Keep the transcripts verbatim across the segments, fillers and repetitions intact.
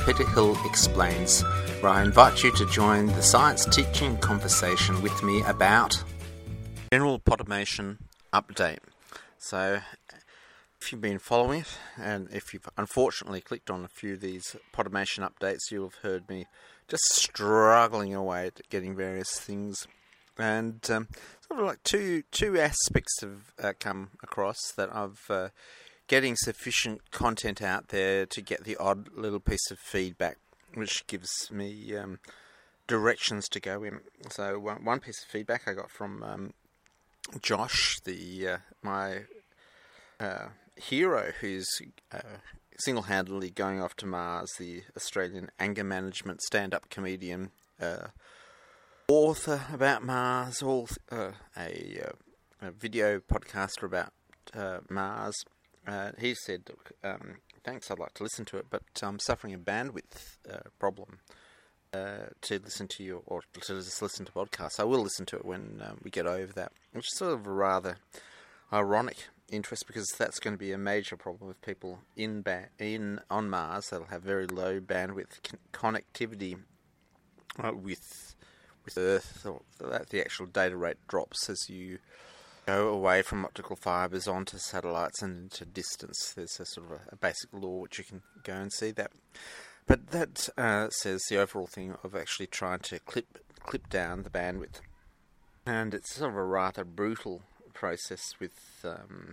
Peter Hill Explains, where I invite you to join the science teaching conversation with me about general Podimation update. So, if you've been following it, and if you've unfortunately clicked on a few of these Podimation updates, you'll have heard me just struggling away at getting various things. And um, sort of like two two aspects have uh, come across that I've uh, getting sufficient content out there to get the odd little piece of feedback, which gives me um, directions to go in. So one, one piece of feedback I got from um, Josh, the uh, my uh, hero, who's uh, single-handedly going off to Mars, the Australian anger management stand-up comedian, uh, author about Mars, all uh, a, uh, a video podcaster about uh, Mars. Uh, he said, um, thanks, I'd like to listen to it, but I'm suffering a bandwidth uh, problem uh, to listen to you, or to just listen to podcasts. I will listen to it when um, we get over that, which is sort of a rather ironic interest, because that's going to be a major problem with people in ba- in on Mars. They'll have very low bandwidth con- connectivity uh, with with Earth, or that the actual data rate drops as you go away from optical fibres onto satellites and into distance. There's a sort of a, a basic law which you can go and see that. But that uh, says the overall thing of actually trying to clip clip down the bandwidth, and it's sort of a rather brutal process with um,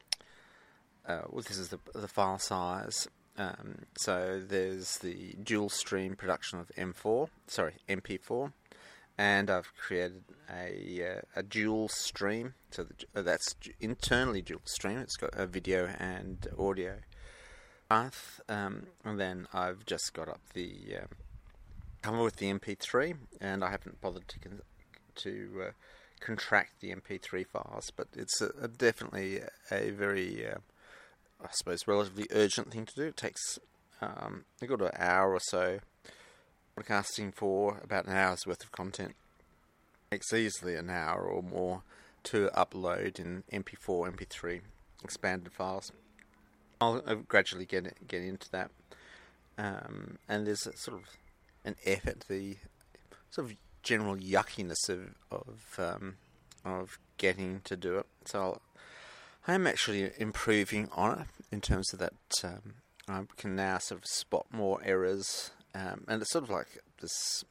uh, well, this is the the file size. Um, so there's the dual stream production of M four, sorry M P four. And I've created a uh, a dual stream, so the, uh, that's internally dual stream. It's got a video and audio path, um, and then I've just got up the um, cover with the M P three, and I haven't bothered to con- to uh, contract the M P three files, but it's a, a definitely a very, uh, I suppose, relatively urgent thing to do. It takes um, a good an hour or so. Podcasting for about an hour's worth of content. It takes easily an hour or more to upload in M P four, M P three expanded files. I'll gradually get get into that. Um, and there's a sort of an effort, the sort of general yuckiness of of, um, of getting to do it. So I'll, I'm actually improving on it in terms of that. Um, I can now sort of spot more errors. Um, and it's sort of like this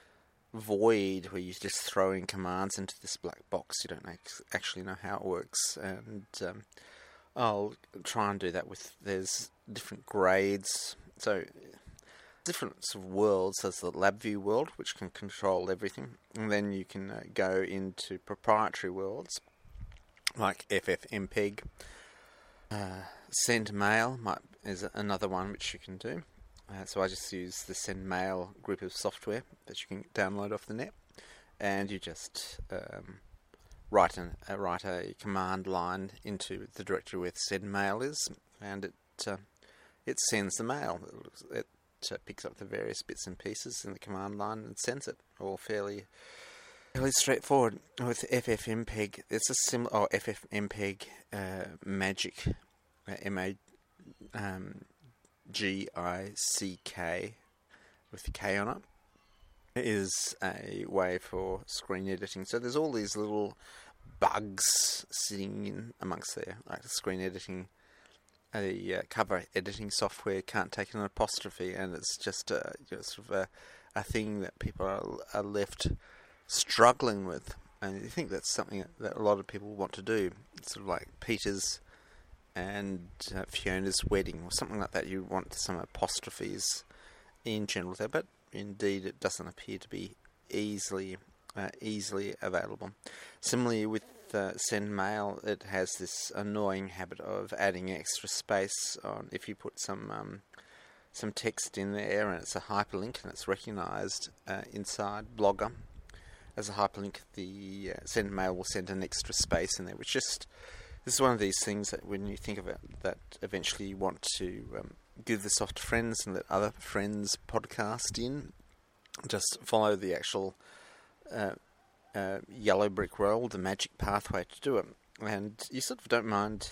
void where you're just throwing commands into this black box. You don't ex- actually know how it works. And um, I'll try and do that with, there's different grades. So different sort of worlds. There's the LabVIEW world, which can control everything. And then you can uh, go into proprietary worlds, like FFmpeg. Uh, SendMail might, is another one which you can do. Uh, so I just use the SendMail group of software that you can download off the net, and you just um, write, an, uh, write a command line into the directory where SendMail is, and it uh, it sends the mail. It uh, picks up the various bits and pieces in the command line and sends it, all fairly fairly straightforward. With FFmpeg, it's a similar. Oh, FFmpeg uh, Magic, uh, M A. Um, G I C K with the K on it, is a way for screen editing. So there's all these little bugs sitting in amongst there, like the screen editing, a uh, cover editing software can't take an apostrophe, and it's just a, you know, sort of a, a thing that people are, are left struggling with. And you think that's something that a lot of people want to do. It's sort of like Peter's and uh, Fiona's wedding, or something like that. You want some apostrophes in general there, but indeed it doesn't appear to be easily uh, easily available. Similarly with uh, SendMail, it has this annoying habit of adding extra space on if you put some um, some text in there, and it's a hyperlink and it's recognised uh, inside Blogger as a hyperlink. The uh, SendMail will send an extra space in there, which just This is one of these things that when you think of it, that eventually you want to um, give this off to friends and let other friends podcast in. Just follow the actual uh, uh, yellow brick road, the magic pathway to do it. And you sort of don't mind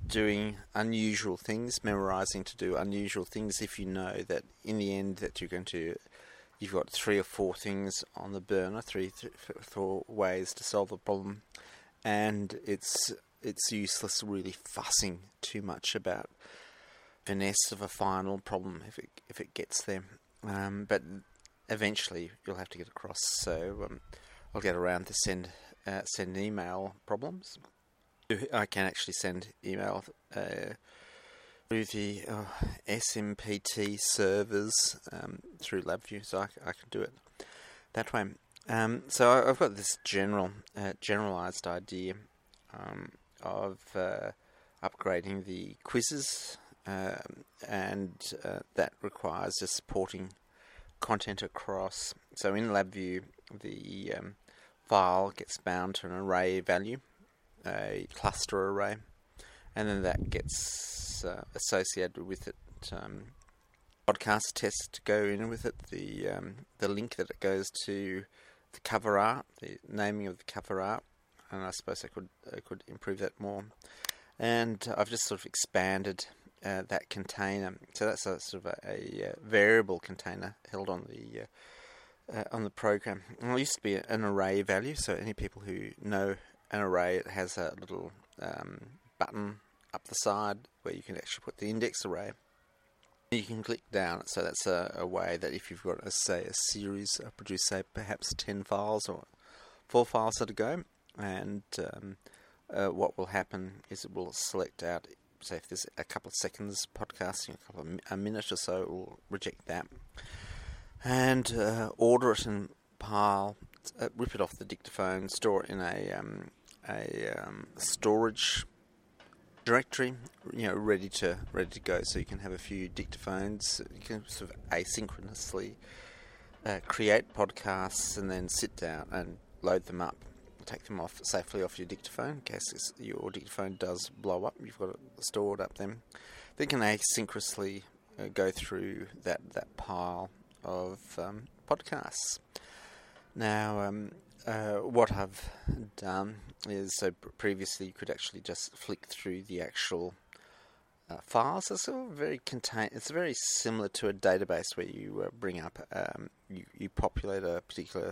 doing unusual things, memorizing to do unusual things if you know that in the end that you're going to, you've got three or four things on the burner, three, th- four ways to solve the problem, and it's it's useless really fussing too much about finesse of a final problem if it if it gets there. Um, but eventually you'll have to get across. So um, I'll get around to send uh, send email problems. I can actually send email uh, through the uh, S M P T servers um, through LabVIEW, so I, I can do it that way. Um, so I, I've got this general, uh, generalized idea um, of uh, upgrading the quizzes, uh, and uh, that requires just porting content across. So in LabVIEW, the um, file gets bound to an array value, a cluster array, and then that gets uh, associated with it. Um, podcast test to go in with it, the um, the link that it goes to, the cover art, the naming of the cover art, and I suppose I could I could improve that more. And I've just sort of expanded uh, that container, so that's a sort of a, a, a variable container held on the uh, uh, on the program. And it used to be an array value, so any people who know an array, it has a little um, button up the side where you can actually put the index array. You can click down, so that's a, a way that if you've got, a, say, a series, uh, produce, say, perhaps ten files or four files at a go, and um, uh, what will happen is it will select out, say, if there's a couple of seconds podcasting, a couple of a minute or so, it will reject that, and uh, order it and pile, uh, rip it off the dictaphone, store it in a um, a um, storage directory, you know, ready to ready to go. So you can have a few dictaphones. You can sort of asynchronously uh, create podcasts and then sit down and load them up, take them off safely off your dictaphone in case your dictaphone does blow up. You've got it stored up then. They can asynchronously uh, go through that that pile of um, podcasts. Now, um, uh, what I've done is, so previously you could actually just flick through the actual uh, files. It's all very contain. It's very similar to a database where you uh, bring up, um, you, you populate a particular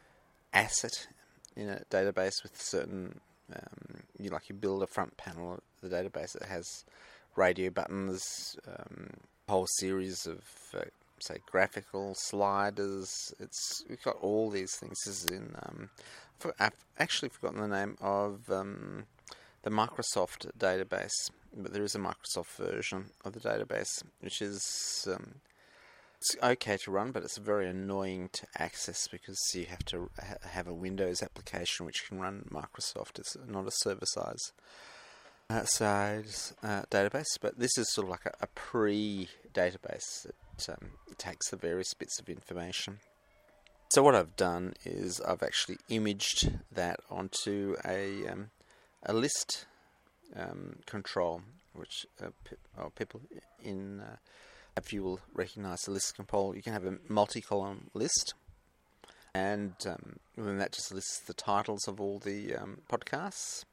asset in a database with certain, um, you like you build a front panel of the database that has radio buttons, um, a whole series of uh, say graphical sliders. It's we've got all these things. This is in um, I've actually forgotten the name of um, the Microsoft database, but there is a Microsoft version of the database which is um, it's okay to run, but it's very annoying to access because you have to ha- have a Windows application which can run Microsoft. It's not a server size uh, size uh, database, but this is sort of like a, a pre-database. Um, it takes the various bits of information. So what I've done is I've actually imaged that onto a um, a list um, control, which uh, pe- oh, people in uh, if you will recognise the list control. You can have a multi-column list, and um, then that just lists the titles of all the um, podcasts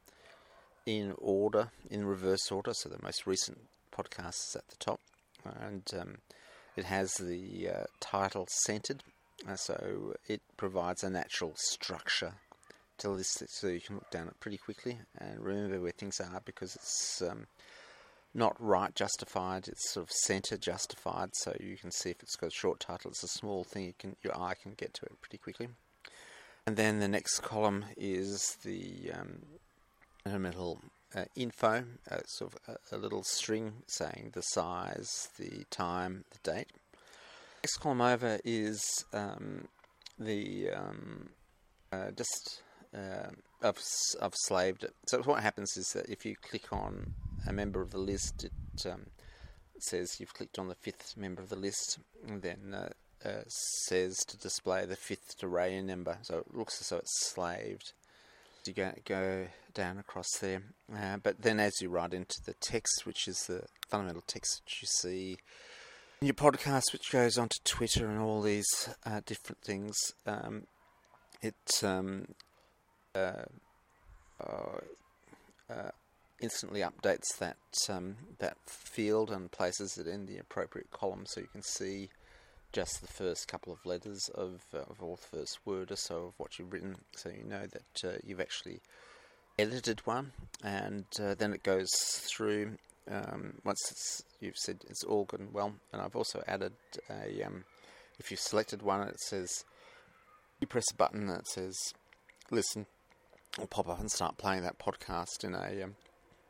in order, in reverse order. So the most recent podcast is at the top, and um, it has the uh, title centered, uh, so it provides a natural structure to list it, so you can look down it pretty quickly and remember where things are, because it's um, not right justified, it's sort of center justified, so you can see if it's got a short title. It's a small thing, you can your eye can get to it pretty quickly. And then the next column is the um, fundamental Uh, info, uh, sort of a, a little string saying the size, the time, the date. Next column over is um, the um, uh, just uh, I've I've slaved it. So what happens is that if you click on a member of the list, it, um, it says you've clicked on the fifth member of the list, and then uh, uh, says to display the fifth array number. So it looks as though it's slaved. You go, go down across there, uh, but then as you write into the text, which is the fundamental text that you see in your podcast, which goes onto Twitter and all these uh, different things, um, it um, uh, uh, uh, instantly updates that um, that field and places it in the appropriate column, so you can see just the first couple of letters of, uh, of all the first word or so of what you've written, so you know that uh, you've actually edited one. And uh, then it goes through, um, once it's, you've said it's all good and well. And I've also added a, um, if you've selected one, it says, you press a button that says listen, will pop up and start playing that podcast in a um,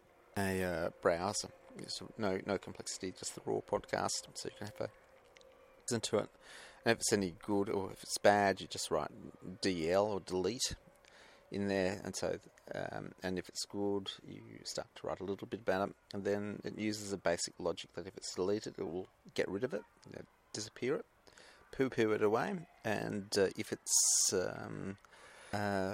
a uh, browser. There's no no complexity, just the raw podcast, so you can have a listen to it. And if it's any good or if it's bad, you just write D L or delete in there. And so, um, and if it's good, you start to write a little bit about it. And then it uses a basic logic that if it's deleted, it will get rid of it, you know, disappear it, poo-poo it away. And uh, if it's um, uh,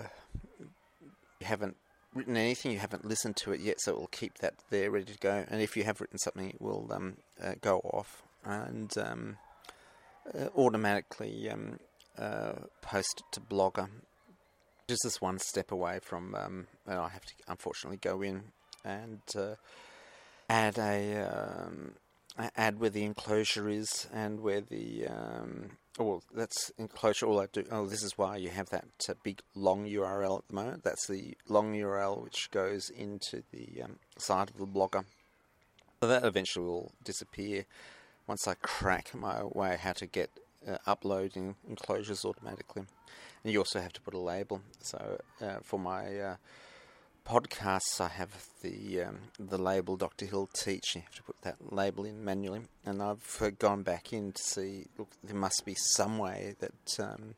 you haven't written anything, you haven't listened to it yet, so it will keep that there ready to go. And if you have written something, it will um, uh, go off and um, uh, automatically um, uh, post it to Blogger. Just this one step away from, um, and I have to unfortunately go in and uh, add a um, add where the enclosure is and where the um, oh, that's enclosure. All I do. Oh, this is why you have that uh, big long U R L at the moment. That's the long U R L which goes into the um, side of the Blogger. So that eventually will disappear once I crack my way how to get uh, uploading enclosures automatically. And you also have to put a label. So uh, for my uh, podcasts, I have the um, the label Doctor Hill Teach. You have to put that label in manually. And I've uh, gone back in to see, look, there must be some way that um,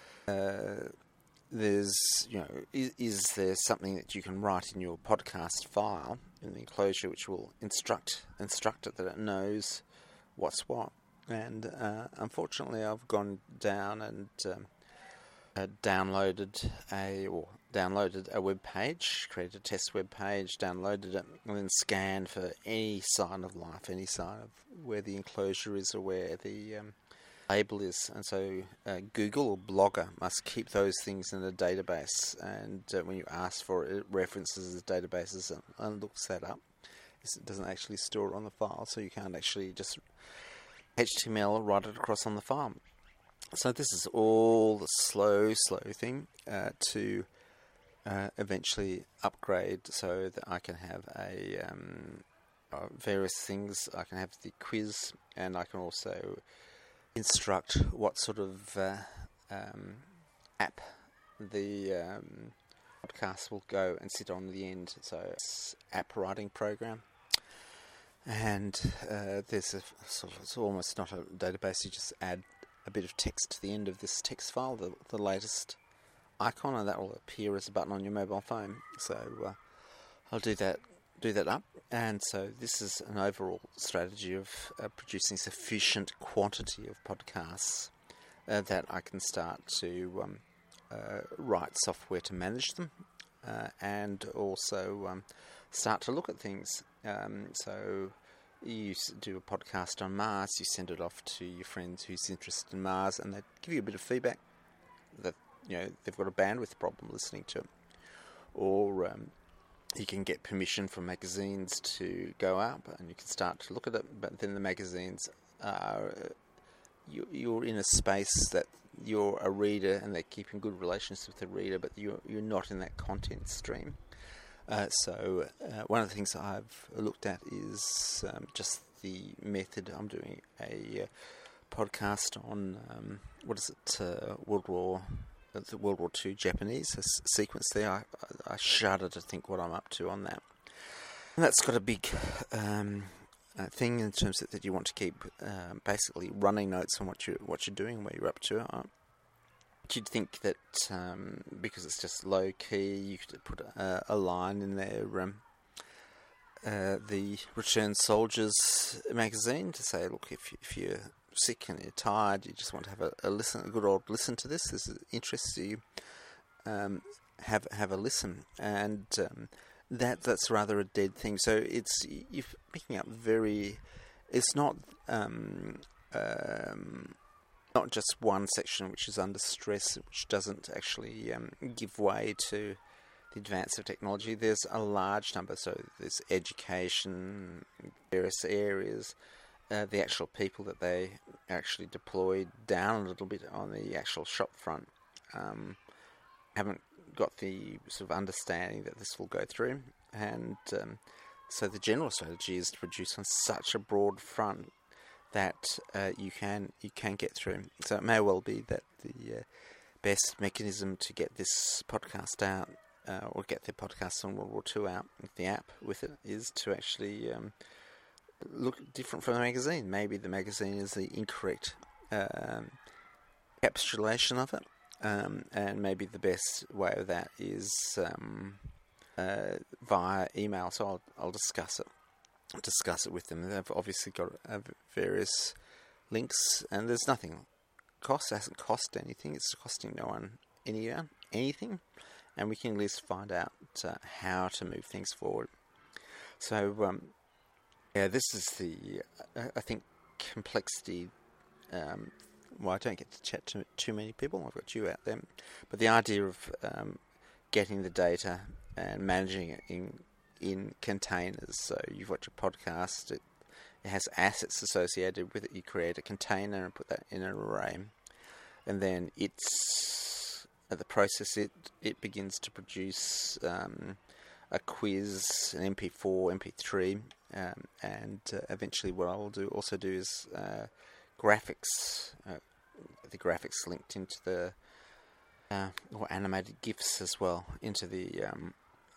uh, there's, you know, is, is there something that you can write in your podcast file in the enclosure which will instruct instruct it that it knows what's what. And uh, unfortunately, I've gone down and um, Uh, downloaded a or downloaded a web page, created a test web page, downloaded it, and then scanned for any sign of life, any sign of where the enclosure is or where the um, label is. And so uh, Google or Blogger must keep those things in a database, and uh, when you ask for it, it references the databases and, and looks that up. It doesn't actually store it on the file, so you can't actually just H T M L write it across on the file. So this is all the slow, slow thing uh, to uh, eventually upgrade so that I can have a um, uh, various things. I can have the quiz, and I can also instruct what sort of uh, um, app the um, podcast will go and sit on the end. So it's app writing program. And uh, there's a sort of, it's almost not a database. You just add a bit of text to the end of this text file, the, the latest icon, and that will appear as a button on your mobile phone. So uh, I'll do that do that up. And so this is an overall strategy of uh, producing sufficient quantity of podcasts uh, that I can start to um, uh, write software to manage them uh, and also um, start to look at things. Um, so you do a podcast on Mars, you send it off to your friends who's interested in Mars, and they give you a bit of feedback that, you know, they've got a bandwidth problem listening to it. Or um, you can get permission from magazines to go up, and you can start to look at it, but then the magazines are, you, you're in a space that you're a reader, and they're keeping good relations with the reader, but you're, you're not in that content stream. Uh, so uh, one of the things I've looked at is um, just the method. I'm doing a uh, podcast on um, what is it? Uh, World War, uh, the World War Two Japanese a s- sequence there. I, I shudder to think what I'm up to on that. And that's got a big um, uh, thing in terms of that you want to keep uh, basically running notes on what you what you're doing, where you're up to. Uh, You'd think that um, because it's just low key, you could put a, a line in there, um, uh, the Returned Soldiers magazine, to say, look, if if you're sick and you're tired, you just want to have a, a listen, a good old listen to this. This interests you. Um, have have a listen, and um, that that's rather a dead thing. So it's you're picking up very. It's not. Um, um, Not just one section which is under stress, which doesn't actually um, give way to the advance of technology, there's a large number. So there's education, various areas, uh, the actual people that they actually deployed down a little bit on the actual shop front. Um, haven't got the sort of understanding that this will go through, and um, so the general strategy is to produce on such a broad front that uh, you can you can get through. So it may well be that the uh, best mechanism to get this podcast out, uh, or get the podcast on World War Two out with the app with it, is to actually um, look different from the magazine. Maybe the magazine is the incorrect um, encapsulation of it, um, and maybe the best way of that is um, uh, via email. So I'll I'll discuss it. discuss it with them. They've obviously got uh, various links, and there's nothing cost. It hasn't cost anything. It's costing no one any anything, and we can at least find out uh, how to move things forward. So um, yeah, this is the uh, I think complexity. Um, well, I don't get to chat to too many people. I've got you out there, but the idea of um, getting the data and managing it in in containers. So you've got your podcast, it, it has assets associated with it. You create a container and put that in an array, and then it's at the process it it begins to produce um, a quiz, an M P four, M P three, um, and uh, eventually what I will do also do is uh, graphics, uh, the graphics linked into the uh, or animated GIFs as well into the um,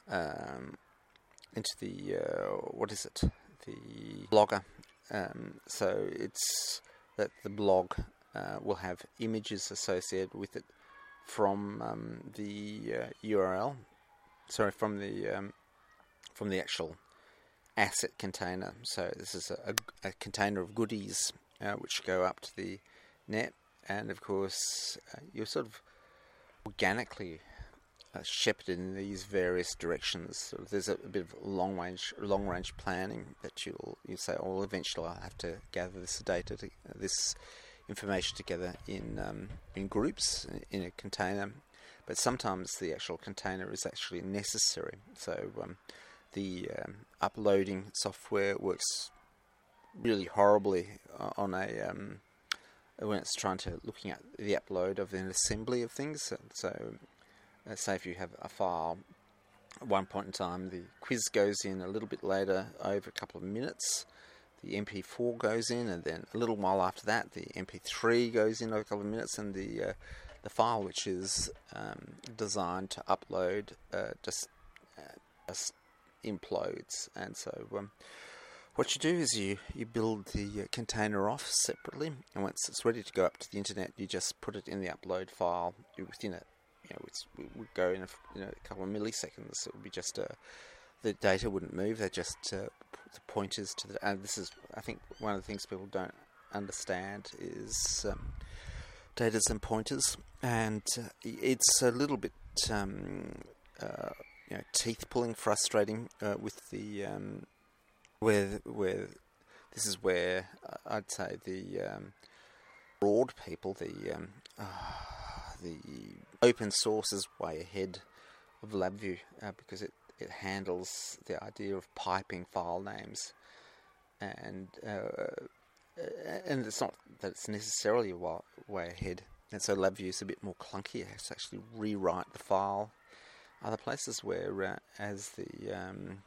um, into the, uh, what is it, the blogger. Um, so it's that the blog uh, will have images associated with it from um, the uh, U R L, sorry, from the um, from the actual asset container. So this is a, a, a container of goodies uh, which go up to the net, and of course uh, you're sort of organically Uh, shepherded in these various directions. So there's a, a bit of long range, long range planning that you'll you say, oh, well, eventually I'll have to gather this data, to, uh, this information together in um, in groups in a container. But sometimes the actual container is actually necessary. So um, the um, uploading software works really horribly uh, on a um, when it's trying to looking at the upload of an assembly of things. So, so Uh, say if you have a file, at one point in time the quiz goes in a little bit later, over a couple of minutes, the M P four goes in, and then a little while after that the M P three goes in over a couple of minutes, and the uh, the file which is um, designed to upload uh, just uh, just implodes. And so um, what you do is you, you build the uh, container off separately, and once it's ready to go up to the internet, you just put it in the upload file within it. You know, it's, it would go in a, you know, a couple of milliseconds. It would be just uh, the data wouldn't move. They just uh, put the pointers to the. And this is, I think, one of the things people don't understand is um, datas and pointers, and uh, it's a little bit um, uh, you know, teeth pulling, frustrating uh, with the um, where where this is where uh, I'd say the um, broad people, the um, uh, the open source is way ahead of LabVIEW uh, because it, it handles the idea of piping file names, and uh, and it's not that it's necessarily way ahead. And so LabVIEW is a bit more clunky. It has to actually rewrite the file. Other places where uh, as the um,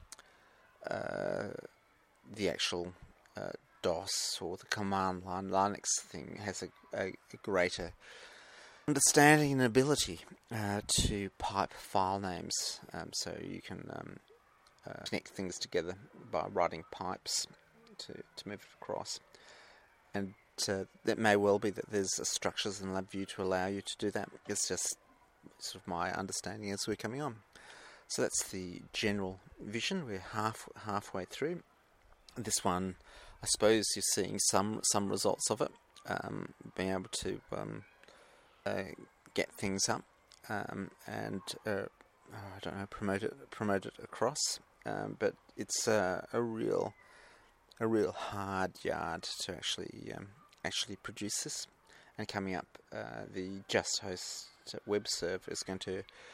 uh, the actual uh, DOS or the command line Linux thing has a, a, a greater understanding and ability uh, to pipe file names, um, so you can um, uh, connect things together by writing pipes to, to move it across. And uh, that may well be that there's uh, structures in LabVIEW to allow you to do that. It's just sort of my understanding as we're coming on. So that's the general vision. We're half halfway through. This one, I suppose you're seeing some some results of it, um, being able to um, uh, get things up um, and uh, I don't know, promote it promote it across. Um, but it's uh, a real a real hard yard to actually um, actually produce this. And coming up, uh, the Just Host web server is going to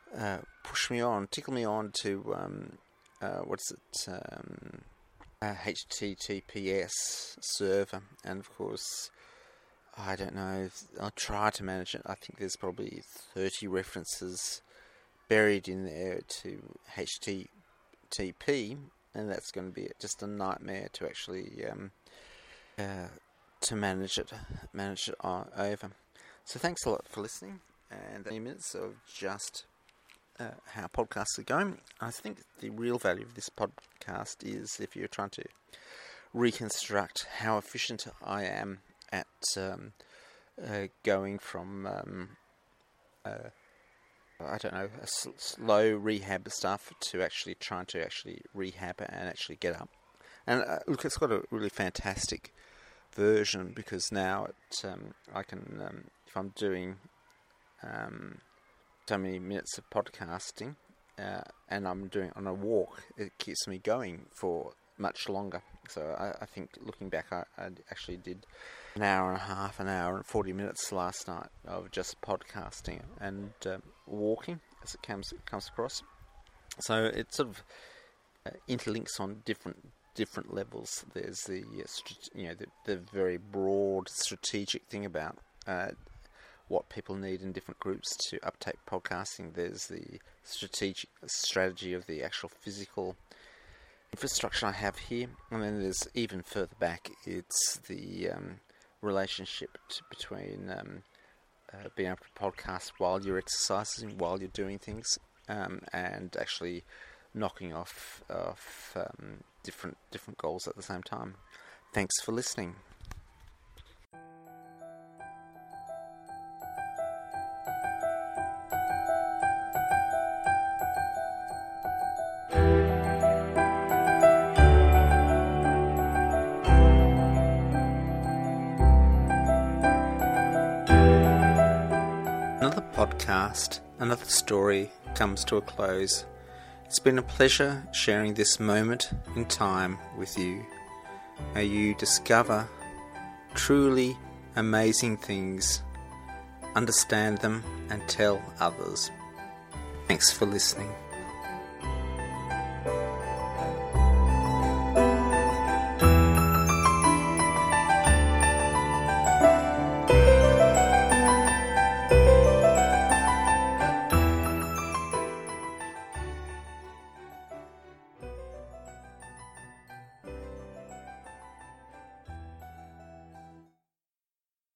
uh, push me on, tickle me on to um, uh, what's it, um, a H T T P S server, and of course, I don't know. I'll try to manage it. I think there's probably thirty references buried in there to H T T P, and that's going to be just a nightmare to actually um, uh, to manage it, manage it over. So thanks a lot for listening, and twenty minutes of just uh, how podcasts are going. I think the real value of this podcast is if you're trying to reconstruct how efficient I am at um, uh, going from um, uh, I don't know, a sl- slow rehab stuff to actually trying to actually rehab it and actually get up. And uh, look, it's got a really fantastic version, because now it, um, I can, um, if I'm doing um, so many minutes of podcasting uh, and I'm doing on a walk, it keeps me going for much longer. So I, I think looking back, I, I actually did an hour and a half, an hour and forty minutes last night of just podcasting and um, walking as it comes comes across. So it sort of uh, interlinks on different different levels. There's the uh, strat- you know the, the very broad strategic thing about uh, what people need in different groups to uptake podcasting. There's the strategic strategy of the actual physical infrastructure I have here, and then there's even further back. It's the um, relationship to, between um, uh, being able to podcast while you're exercising, while you're doing things, um, and actually knocking off off um, different different goals at the same time. Thanks for listening. Another podcast, another story comes to a close. It's been a pleasure sharing this moment in time with you. May you discover truly amazing things, understand them, and tell others. Thanks for listening.